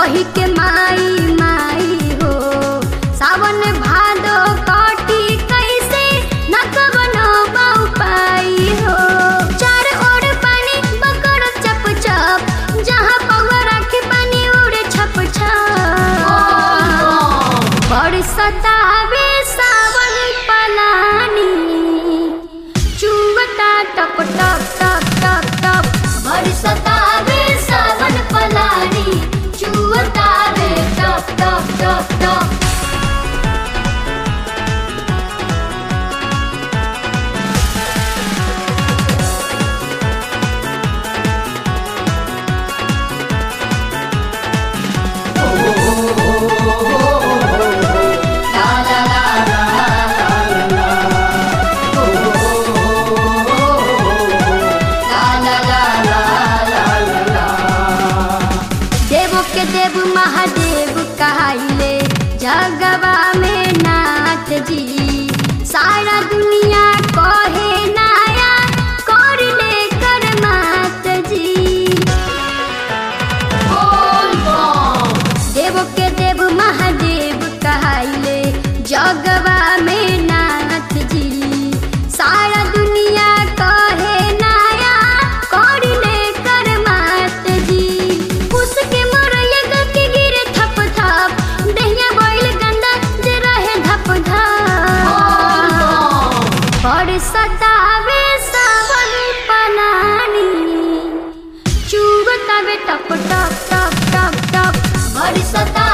कही के माई माई हो सावन भादो काटी कैसे न कवनो पाई हो। चार ओर पानी बकर चप चप जहाँ पगवा राखी पानी उड़े छप छप। बरसतावे सावन पलानी चुवता टप टप टप टप टप। बरसतावे सावन पलानी चुवतावे टप टप टप टप। देव महादेव कहाइले जगवा में नाथ जी। सारा दुनिया कहे नाया कर ले कर मात जी। देव के देव महादेव कहाइले जगवा में नाथ जी। सारा दुनिया कहे नाया कर ले कर मात जी। उसके बरसतावे सावन पलानी चुवतावे टप टप टप टप टप। बरसता